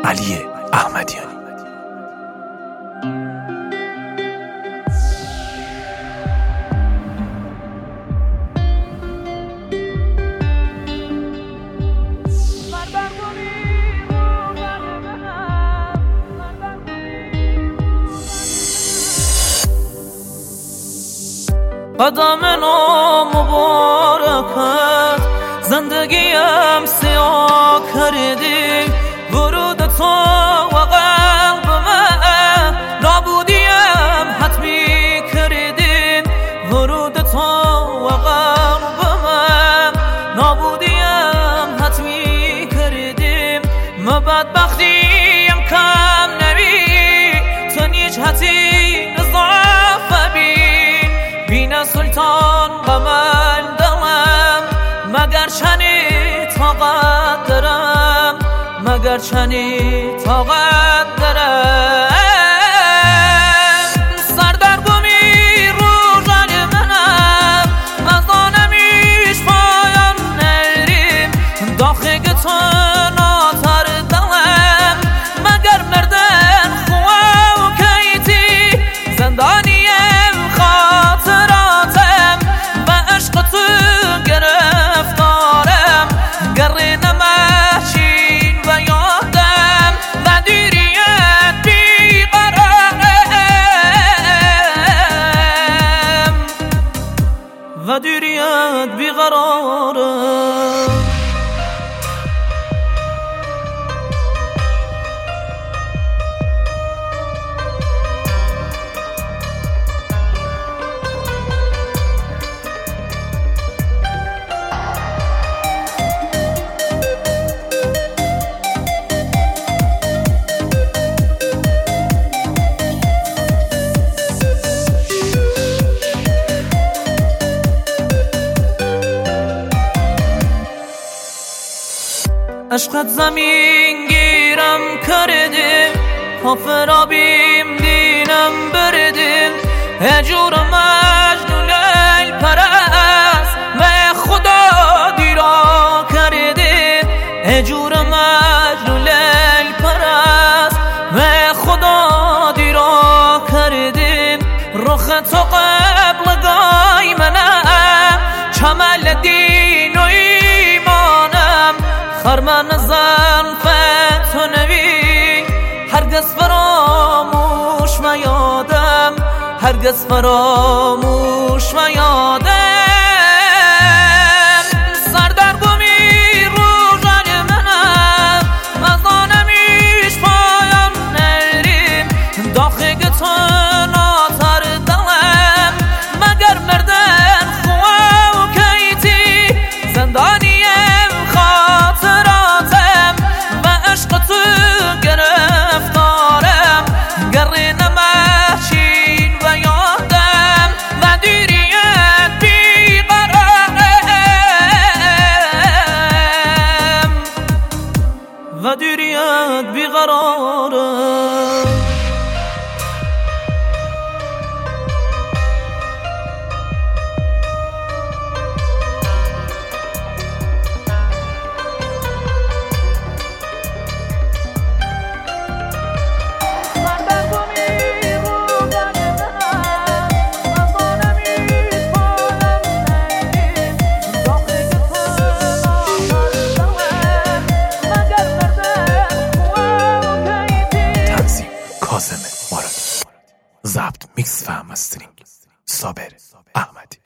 علی احمدیانی. قدم مبارکت زندگیم سیاه کردی، ورود تو و قلب من نابودیم حتمی کردین. ورود تو و قلب من نابودیم حتمی کردیم. ما بدبختیم کم نبی تو نیچ حتی نظافه بین سلطان و من دلم، مگر چنی طاقت دارم، مگر چنی طاقت دارم. سردرگمی رو جان منم، از آنمیش پایان نریم. داخل تو ناتر دلم، مگر مردن خواه و کیتی. زندانیم خاطراتم و عشق تو گرفتارم. گره نمشین و یادم و دیریت بیقرارم، و دیریت بیقرارم. عشقت زمین گیرم کردیم، کافرابیم دینم بردیم. هجور مجنون لیل پرست و خدا دیرا کردیم. هجور مجنون لیل پرست و خدا دیرا کردیم. رخ تو قبل گای منم، چمل دین و ایمانم. خرمن زلفت تو نوی هرگز فراموش میادم، هرگز فراموش میادم. سردرگمی رو جان منم، از آنمیش پایان نریم. داخل تو ناتر دلم، مگر مردن خواه و کیتی. زندانیم خاطراتم و عشق تو گرفتارم. گره نمشین و یادم و دیریت بیقرارم، و دیریت بیقرارم. ضبط میکس و مسترینگ صابر احمدی.